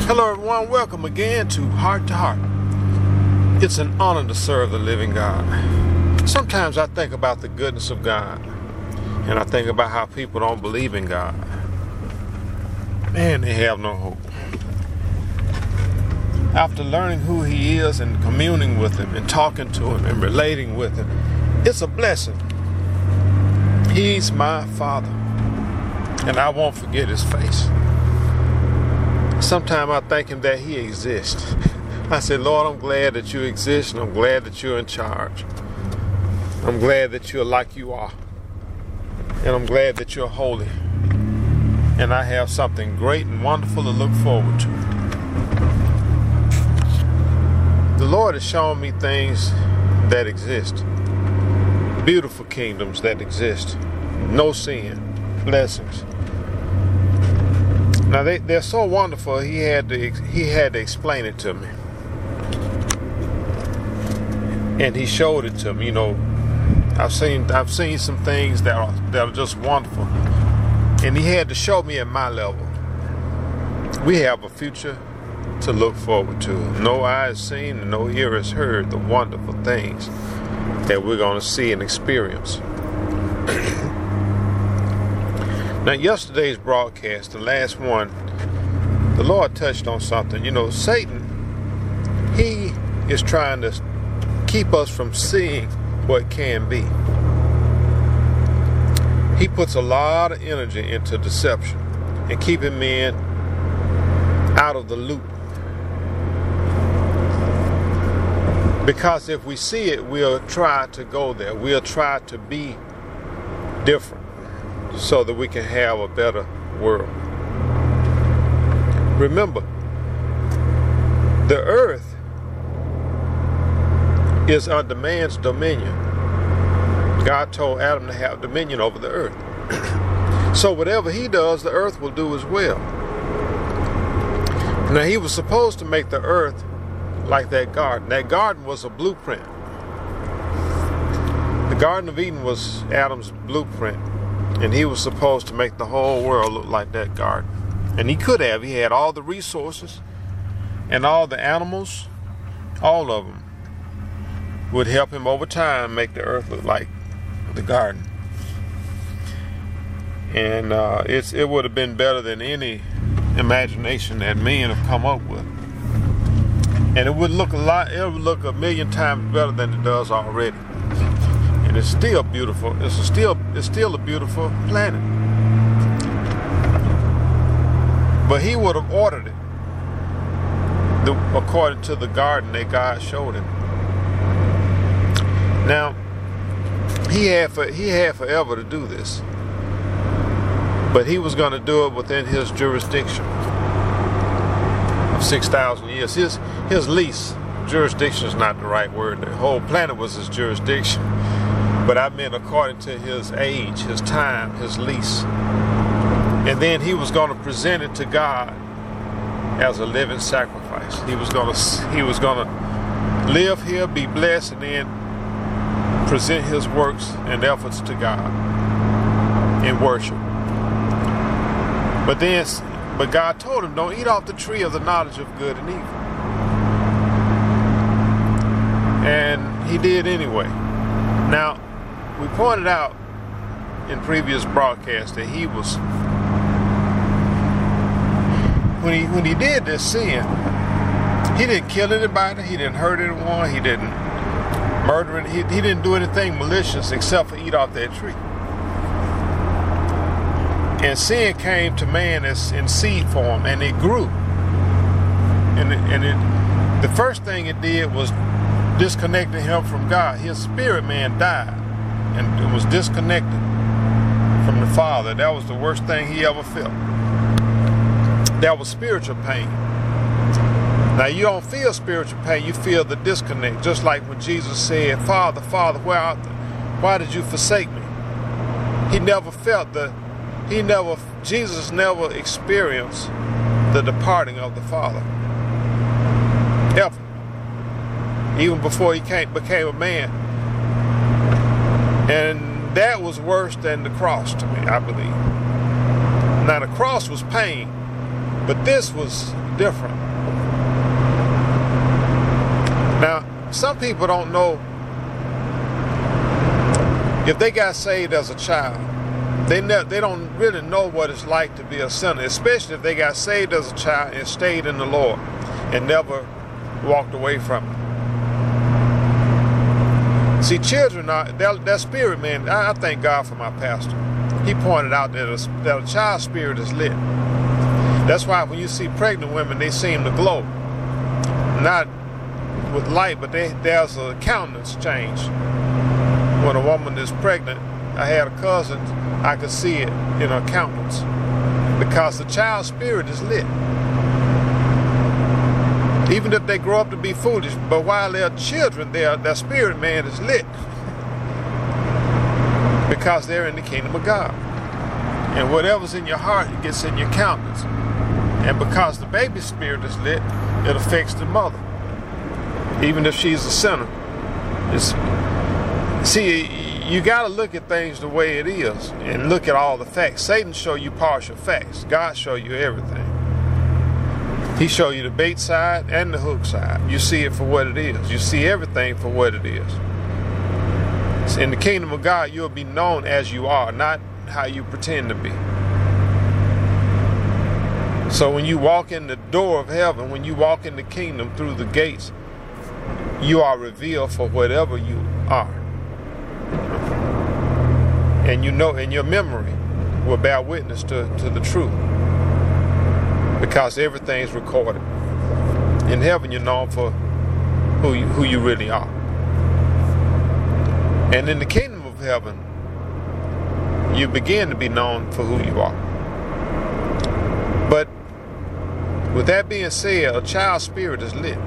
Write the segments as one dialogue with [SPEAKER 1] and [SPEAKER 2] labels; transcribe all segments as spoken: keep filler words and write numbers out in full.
[SPEAKER 1] Hello everyone, welcome again to Heart to Heart. It's an honor to serve the living God. Sometimes I think about the goodness of God, and I think about how people don't believe in God. Man, they have no hope. After learning who He is and communing with Him and talking to Him and relating with Him, it's a blessing. He's my Father, and I won't forget His face. Sometimes I thank Him that He exists. I say, Lord, I'm glad that You exist, and I'm glad that You're in charge. I'm glad that You're like You are. And I'm glad that You're holy. And I have something great and wonderful to look forward to. The Lord has shown me things that exist. Beautiful kingdoms that exist. No sin. Blessings. Now they, they're so wonderful, he had to he had to explain it to me. And he showed it to me. You know, I've seen I've seen some things that are that are just wonderful. And he had to show me at my level. We have a future to look forward to. No eye has seen and no ear has heard the wonderful things that we're going to see and experience. Now, yesterday's broadcast, the last one, the Lord touched on something. You know, Satan, he is trying to keep us from seeing what can be. He puts a lot of energy into deception and keeping men out of the loop. Because if we see it, we'll try to go there. We'll try to be different, so that we can have a better world. Remember, the earth is under man's dominion. God told Adam to have dominion over the earth. So whatever he does, the earth will do as well. Now, he was supposed to make the earth like that garden. That garden was a blueprint. The Garden of Eden was Adam's blueprint. And he was supposed to make the whole world look like that garden. And he could have. He had all the resources and all the animals. All of them would help him over time make the earth look like the garden. And uh, it's, it would have been better than any imagination that men have come up with. And it would look a lot, it would look a million times better than it does already. And it's still beautiful. It's a still it's still a beautiful planet. But he would have ordered it the, according to the garden that God showed him. Now, he had for, he had forever to do this. But he was going to do it within his jurisdiction of six thousand years. His, his lease, jurisdiction is not the right word. The whole planet was his jurisdiction. But I meant according to his age, his time, his lease. And then he was going to present it to God as a living sacrifice. He was going to he was going to live here, be blessed, and then present his works and efforts to God in worship. But then, but God told him, don't eat off the tree of the knowledge of good and evil. And he did anyway. Now, we pointed out in previous broadcasts that he was, when he when he did this sin, he didn't kill anybody, he didn't hurt anyone, he didn't murder, he, he didn't do anything malicious except for eat off that tree. And sin came to man as in seed form, and it grew. And it, and it, the first thing it did was disconnected him from God. His spirit man died and it was disconnected from the Father. That was the worst thing he ever felt. That was spiritual pain. Now, you don't feel spiritual pain, you feel the disconnect. Just like when Jesus said, Father, Father, where art thou? Why did you forsake me? He never felt the, he never, Jesus never experienced the departing of the Father. Ever. Even before he came, became a man. And that was worse than the cross to me, I believe. Now, the cross was pain, But this was different. Now, some people don't know if they got saved as a child. They ne- they don't really know what it's like to be a sinner, especially if they got saved as a child and stayed in the Lord and never walked away from it. See, children are, that, that spirit, man, I, I thank God for my pastor. He pointed out that a, that a child's spirit is lit. That's why when you see pregnant women, they seem to glow. Not with light, but they, there's a countenance change. When a woman is pregnant, I had a cousin, I could see it in her countenance because the child's spirit is lit. Even if they grow up to be foolish, but while they're children, their their spirit man is lit because they're in the kingdom of God. And whatever's in your heart, it gets in your countenance. And because the baby's spirit is lit, it affects the mother, even if she's a sinner. It's, see, you got to look at things the way it is and look at all the facts. Satan show you partial facts. God show you everything. He show you the bait side and the hook side. You see it for what it is. You see everything for what it is. In the kingdom of God, you'll be known as you are, not how you pretend to be. So when you walk in the door of heaven, when you walk in the kingdom through the gates, you are revealed for whatever you are. And you know, and your memory will bear witness to, to the truth. Because everything's recorded. In heaven, you're known for who you, who you really are. And in the kingdom of heaven, you begin to be known for who you are. But with that being said, a child's spirit is lit.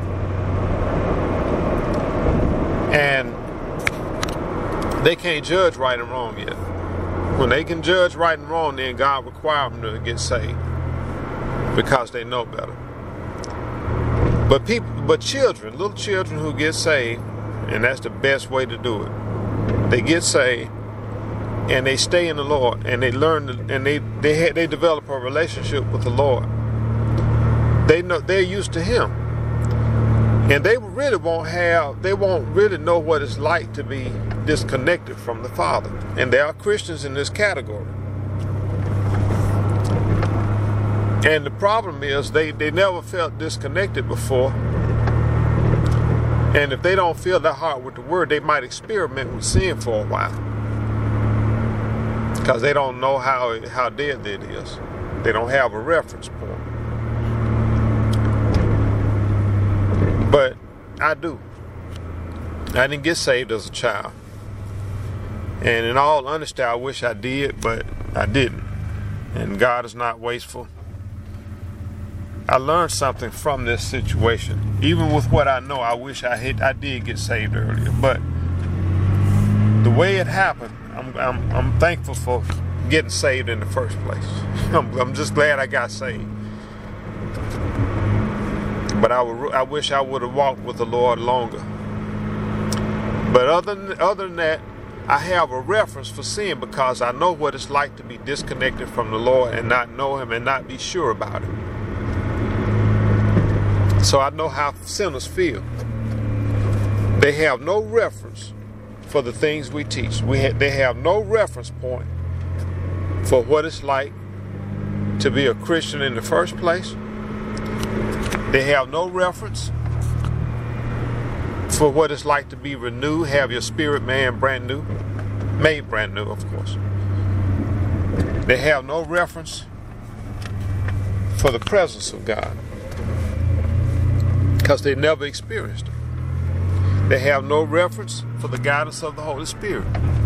[SPEAKER 1] And they can't judge right and wrong yet. When they can judge right and wrong, then God requires them to get saved because they know better. But people, but children, little children who get saved, and that's the best way to do it. They get saved, and they stay in the Lord, and they learn, and they they they develop a relationship with the Lord. They know they're used to Him, and they really won't have, they won't really know what it's like to be disconnected from the Father. And there are Christians in this category. And the problem is they, they never felt disconnected before. And if they don't fill their heart with the Word, they might experiment with sin for a while. Because they don't know how, how dead it is. They don't have a reference point. But I do. I didn't get saved as a child. And in all honesty, I wish I did, but I didn't. And God is not wasteful. I learned something from this situation. Even with what I know, I wish I had, I did get saved earlier. But the way it happened, I'm I'm, I'm thankful for getting saved in the first place. I'm, I'm just glad I got saved. But I would, I wish I would have walked with the Lord longer. But other than, other than that, I have a reference for sin because I know what it's like to be disconnected from the Lord and not know Him and not be sure about Him. So I know how sinners feel. They have no reference for the things we teach. We ha- they have no reference point for what it's like to be a Christian in the first place. They have no reference for what it's like to be renewed, have your spirit man brand new, made brand new, of course. They have no reference for the presence of God because they never experienced it. They have no reference for the guidance of the Holy Spirit.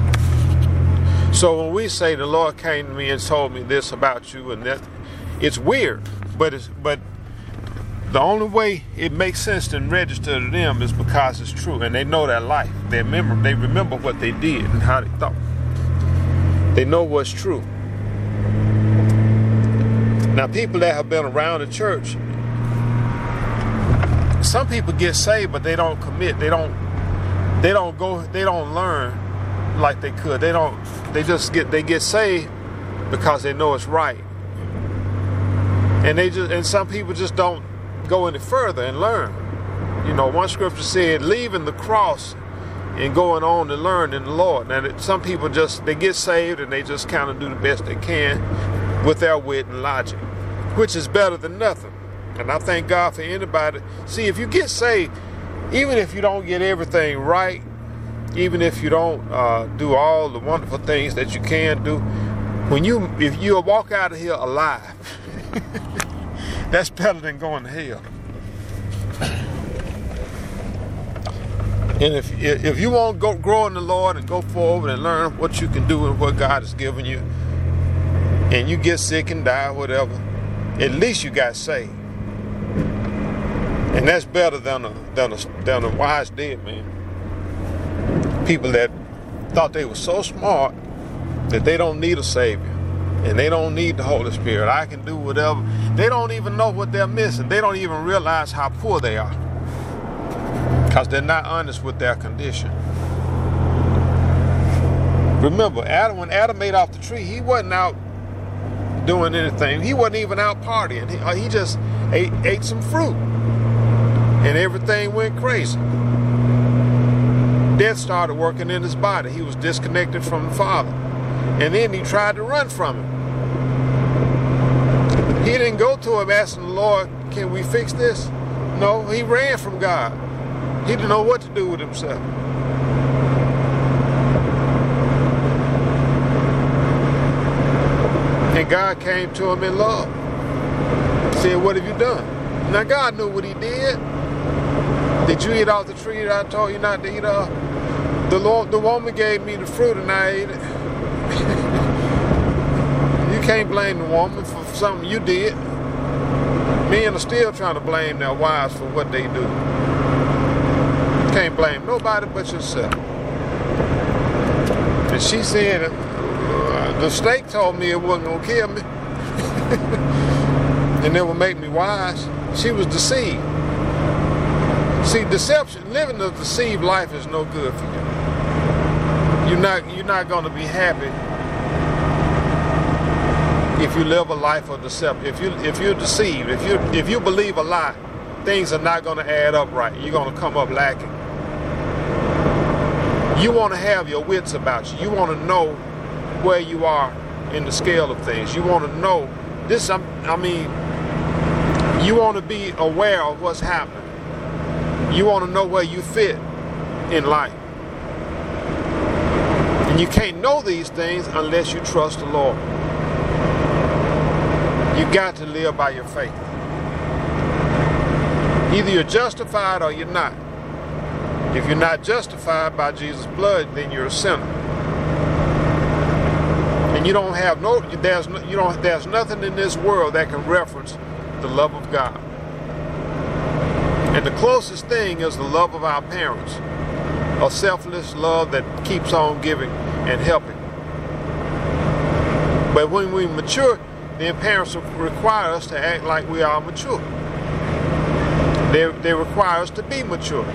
[SPEAKER 1] So when we say the Lord came to me and told me this about you and that, it's weird, but it's but the only way it makes sense to register to them is because it's true, and they know their life. They remember, they remember what they did and how they thought. They know what's true. Now, people that have been around the church, some people get saved, but they don't commit. They don't. They don't go. They don't learn like they could. They don't. They just get. They get saved because they know it's right. And they just and some people just don't go any further and learn. You know, one scripture said, leaving the cross and going on to learn in the Lord. Now, that some people just, they get saved and they just kind of do the best they can with their wit and logic, which is better than nothing. And I thank God for anybody. See, if you get saved, even if you don't get everything right, even if you don't uh, do all the wonderful things that you can do, when you, if you walk out of here alive, that's better than going to hell. And if if you want to go grow in the Lord and go forward and learn what you can do and what God has given you, and you get sick and die, whatever, at least you got saved. And that's better than a than a than a wise dead man. People that thought they were so smart that they don't need a Savior and they don't need the Holy Spirit. I can do whatever. They don't even know what they're missing. They don't even realize how poor they are, because they're not honest with their condition. Remember, Adam, when Adam ate off the tree, he wasn't out doing anything. He wasn't even out partying. He, he just ate, ate some fruit, and everything went crazy. Death started working in his body. He was disconnected from the Father, and then he tried to run from him. He didn't go to him asking the Lord, can we fix this? No, he ran from God. He didn't know what to do with himself. And God came to him in love. Said, what have you done? Now God knew what he did. Did you eat off the tree that I told you not to eat off? The Lord, the woman gave me the fruit and I ate it. You can't blame the woman for something you did. Men are still trying to blame their wives for what they do. Can't blame nobody but yourself. And she said, uh, the snake told me it wasn't going to kill me. And it would make me wise. She was deceived. See, deception, living a deceived life is no good for you. You're not, you're not going to be happy if you live a life of deception. If you, if you're deceived, if you, if you believe a lie, things are not going to add up right. You're going to come up lacking. You want to have your wits about you. You want to know where you are in the scale of things. You want to know this. I mean, you want to be aware of what's happening. You want to know where you fit in life. And you can't know these things unless you trust the Lord. You got to live by your faith. Either you're justified or you're not. If you're not justified by Jesus' blood, then you're a sinner. And you don't have no, there's no, you don't, there's nothing in this world that can reference the love of God. And the closest thing is the love of our parents, a selfless love that keeps on giving and helping. But when we mature, then parents require us to act like we are mature. They, they require us to be mature.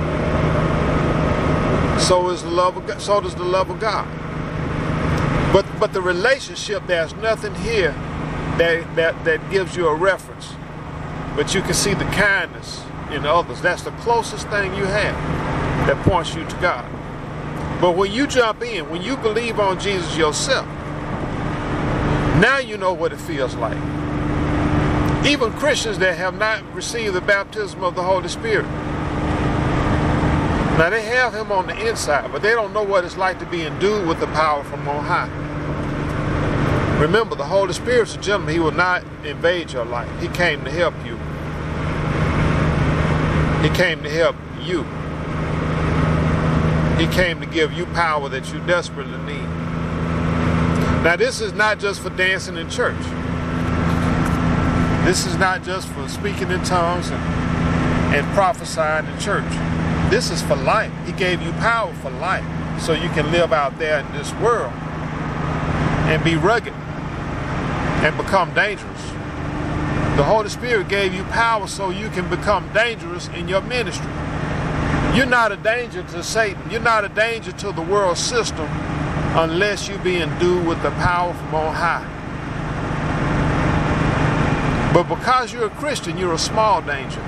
[SPEAKER 1] So is the love of God, so does the love of God. But but the relationship, there's nothing here that, that, that gives you a reference. But you can see the kindness in others. That's the closest thing you have that points you to God. But when you jump in, when you believe on Jesus yourself, now you know what it feels like. Even Christians that have not received the baptism of the Holy Spirit, now they have him on the inside, but they don't know what it's like to be endued with the power from on high. Remember, the Holy Spirit's a gentleman. He will not invade your life. He came to help you. He came to help you. He came to give you power that you desperately need. Now, this is not just for dancing in church. This is not just for speaking in tongues and, and prophesying in church. This is for life. He gave you power for life so you can live out there in this world and be rugged and become dangerous. The Holy Spirit gave you power so you can become dangerous in your ministry. You're not a danger to Satan. You're not a danger to the world system unless you be endued with the power from on high. But because you're a Christian, you're a small danger.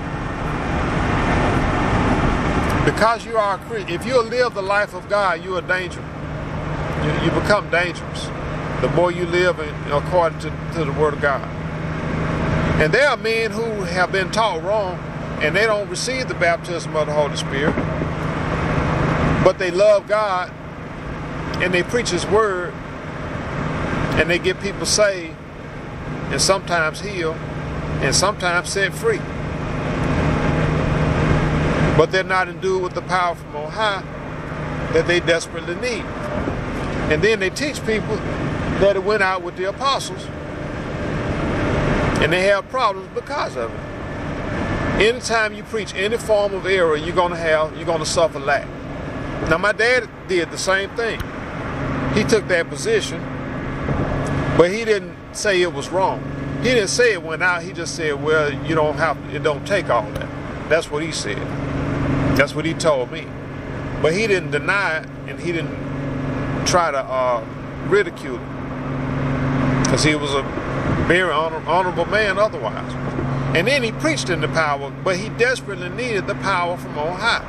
[SPEAKER 1] Because you are a Christian, if you live the life of God, you're a danger. You, you become dangerous the more you live in, according to, to the Word of God. And there are men who have been taught wrong, and they don't receive the baptism of the Holy Spirit, but they love God, and they preach His Word, and they get people saved, and sometimes healed, and sometimes set free. But they're not endued with the power from on high that they desperately need. And then they teach people that it went out with the apostles, and they have problems because of it. Anytime you preach any form of error, you're gonna have, you're gonna suffer lack. Now, my dad did the same thing. He took that position, but he didn't say it was wrong. He didn't say it went out. He just said, well, you don't have, it don't take all that. That's what he said. That's what he told me. But he didn't deny it, and he didn't try to uh, ridicule it, because he was a very honor, honorable man otherwise. And then he preached in the power, but he desperately needed the power from on high.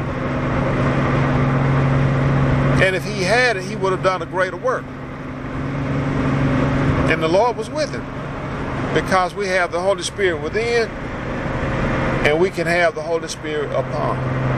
[SPEAKER 1] And if he had it, he would have done a greater work. And the Lord was with him, because we have the Holy Spirit within, and we can have the Holy Spirit upon.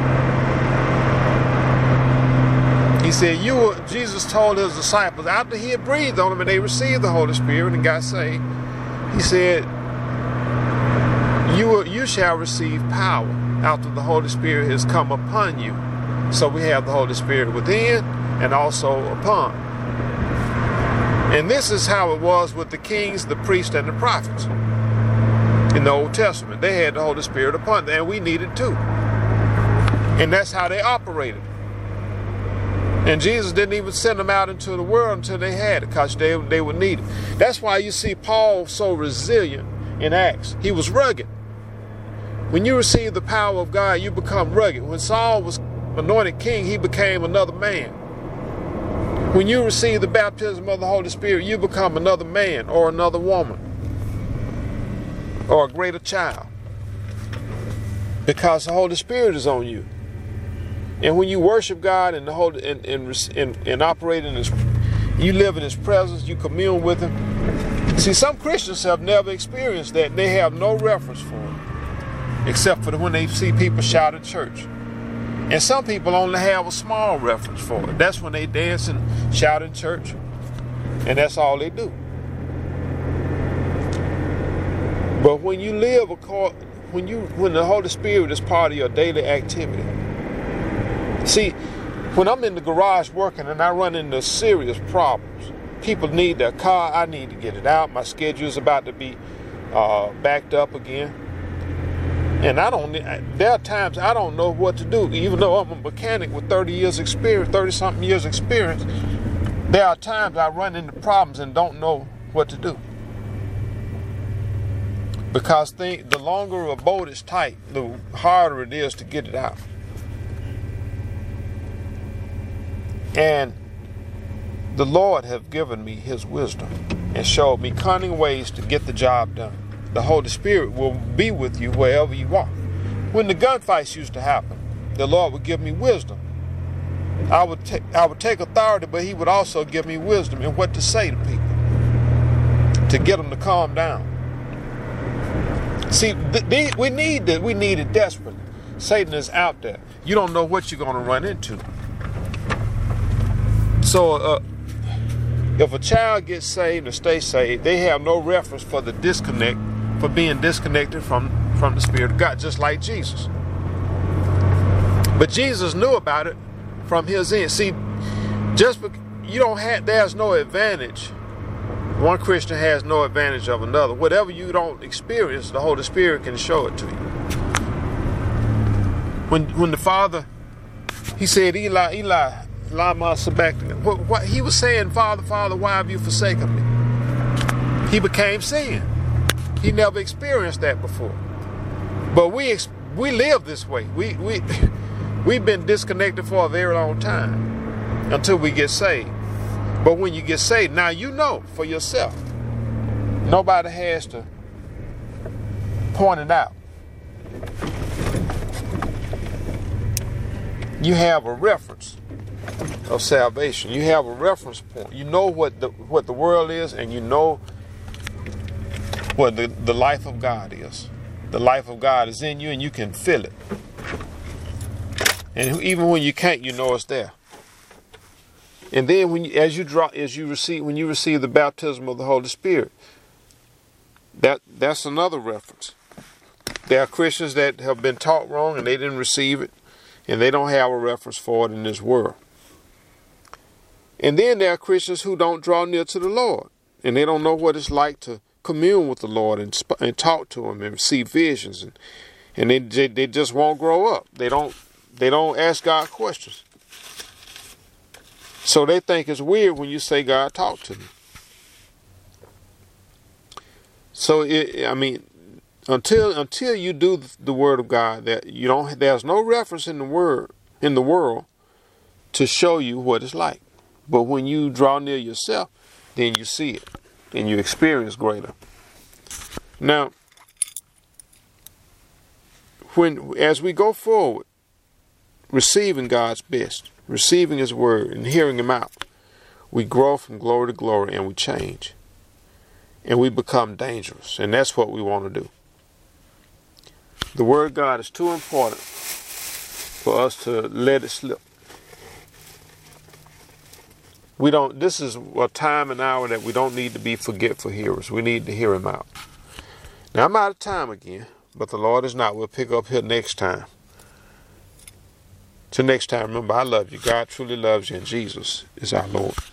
[SPEAKER 1] He said, you were, Jesus told his disciples, after he had breathed on them and they received the Holy Spirit and got saved, he said, you, will, you shall receive power after the Holy Spirit has come upon you. So we have the Holy Spirit within and also upon. And this is how it was with the kings, the priests, and the prophets. In the Old Testament, they had the Holy Spirit upon them, and we needed too. And that's how they operated. And Jesus didn't even send them out into the world until they had it, because they, they were needed. That's why you see Paul so resilient in Acts. He was rugged. When you receive the power of God, you become rugged. When Saul was anointed king, he became another man. When you receive the baptism of the Holy Spirit, you become another man or another woman, or a greater child, because the Holy Spirit is on you. And when you worship God and the Holy and and, and, and operate in His, you live in His presence, you commune with Him. See, some Christians have never experienced that. They have no reference for it, except for when they see people shout at church. And some people only have a small reference for it. That's when they dance and shout in church, and that's all they do. But when you live, when you when the Holy Spirit is part of your daily activity. See, when I'm in the garage working and I run into serious problems, people need their car, I need to get it out. My schedule is about to be uh, backed up again. And I don't, there are times I don't know what to do. Even though I'm a mechanic with thirty years experience, thirty something years experience, there are times I run into problems and don't know what to do. Because thing, the longer a bolt is tight, the harder it is to get it out. And the Lord have given me His wisdom and showed me cunning ways to get the job done. The Holy Spirit will be with you wherever you are. When the gunfights used to happen, the Lord would give me wisdom. I would take I would take authority, but He would also give me wisdom in what to say to people to get them to calm down. See, th- th- we need that. We need it desperately. Satan is out there. You don't know what you're going to run into. So, uh, if a child gets saved or stays saved, they have no reference for the disconnect, for being disconnected from, from the Spirit of God, just like Jesus. But Jesus knew about it from His end. See, just because you don't have, there's no advantage. One Christian has no advantage of another. Whatever you don't experience, the Holy Spirit can show it to you. When when the Father, He said, Eli, Eli, Lama Sabachthani. What, what he was saying, Father, Father, why have you forsaken me? He became sin. He never experienced that before. But we we live this way. We we we've been disconnected for a very long time until we get saved. But when you get saved, now you know for yourself. Nobody has to pointed out. You have a reference of salvation. You have a reference point. You know what the what the world is, and you know what the, the life of God is. The life of God is in you, and you can feel it. And even when you can't, you know it's there. And then when you, as you draw, as you receive, when you receive the baptism of the Holy Spirit, that that's another reference. There are Christians that have been taught wrong and they didn't receive it, and they don't have a reference for it in this world. And then there are Christians who don't draw near to the Lord, and they don't know what it's like to commune with the Lord and and talk to Him and receive visions, and and they they just won't grow up. They don't they don't ask God questions. So they think it's weird when you say, God, talk to me. So, it, I mean, until until you do the Word of God, that you don't, there's no reference in the Word, in the world, to show you what it's like. But when you draw near yourself, then you see it, and you experience greater. Now, when as we go forward, receiving God's best, receiving His Word and hearing Him out, we grow from glory to glory, and we change. And we become dangerous. And that's what we want to do. The Word of God is too important for us to let it slip. We don't, this is a time and hour that we don't need to be forgetful hearers. We need to hear Him out. Now, I'm out of time again, but the Lord is not. We'll pick up here next time. Till next time, remember, I love you. God truly loves you, and Jesus is our Lord.